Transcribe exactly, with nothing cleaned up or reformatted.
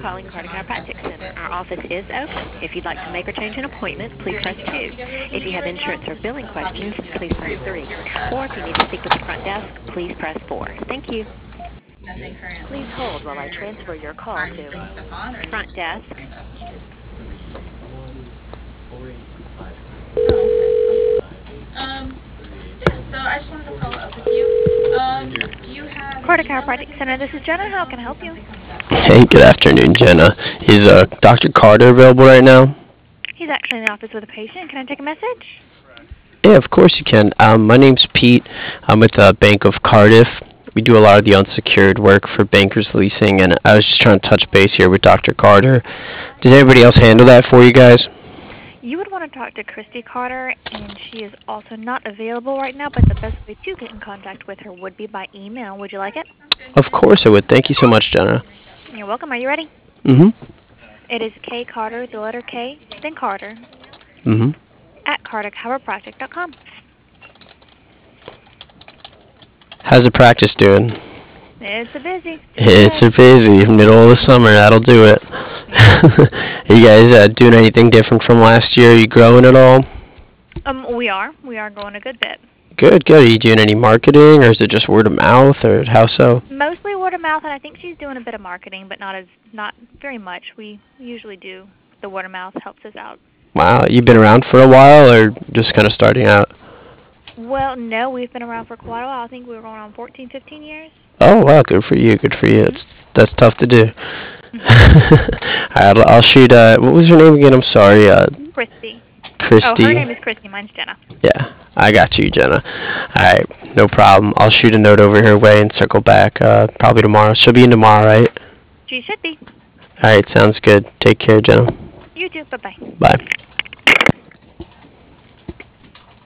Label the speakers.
Speaker 1: calling Carter Chiropractic Center. Our office is open. If you'd like to make or change an appointment, please press two. If you have insurance or billing questions, please press three. Or if you need to speak with the front desk, please press four. Thank you.
Speaker 2: Nothing currently.
Speaker 1: Please hold while I transfer your call
Speaker 2: Are you
Speaker 1: to
Speaker 2: seeing Stefan or
Speaker 1: front desk.
Speaker 2: Um, yeah, so I just wanted to follow up with you. Um, do you have
Speaker 1: Carter Chiropractic Center, this is Jenna. How can I help you?
Speaker 3: Hey, good afternoon, Jenna. Is uh, Doctor Carter available right now?
Speaker 1: He's actually in the office with a patient. Can I take a message?
Speaker 3: Yeah, of course you can. Um, my name's Pete. I'm with uh, Bank of Cardiff. We do a lot of the unsecured work for bankers leasing, and I was just trying to touch base here with Doctor Carter. Does anybody else handle that for you guys?
Speaker 1: You would want to talk to Christy Carter, and she is also not available right now, but the best way to get in contact with her would be by email. Would you like it?
Speaker 3: Of course I would. Thank you so much, Jenna.
Speaker 1: You're welcome. Are you ready?
Speaker 3: Mm-hmm.
Speaker 1: It is K Carter, the letter K, then Carter,
Speaker 3: Mm-hmm.
Speaker 1: at carter chiropractic dot com.
Speaker 3: How's the practice doing?
Speaker 1: It's a busy.
Speaker 3: It's a busy. Middle of the summer. That'll do it. Are you guys uh, doing anything different from last year? Are you growing at all?
Speaker 1: Um, we are. We are going a good bit.
Speaker 3: Good, good. Are you doing any marketing, or is it just word of mouth, or how so?
Speaker 1: Mostly word of mouth, and I think she's doing a bit of marketing, but not as not very much. We usually do the word of mouth helps us out.
Speaker 3: Wow, you've been around for a while, or just kind of starting out?
Speaker 1: Well, no, we've been around for quite a while. I think we were going on fourteen, fifteen years.
Speaker 3: Oh, wow, good for you, good for you. It's, that's tough to do.
Speaker 1: Mm-hmm.
Speaker 3: All right, I'll, I'll shoot, uh, what was your name again? I'm sorry. Uh,
Speaker 1: Christy.
Speaker 3: Christy.
Speaker 1: Oh, her name is Christy. Mine's Jenna.
Speaker 3: Yeah, I got you, Jenna. All right, no problem. I'll shoot a note over her way and circle back uh, probably tomorrow. She'll be in tomorrow, right?
Speaker 1: She should be.
Speaker 3: All right, sounds good. Take care, Jenna.
Speaker 1: You too. Bye-bye.
Speaker 3: Bye.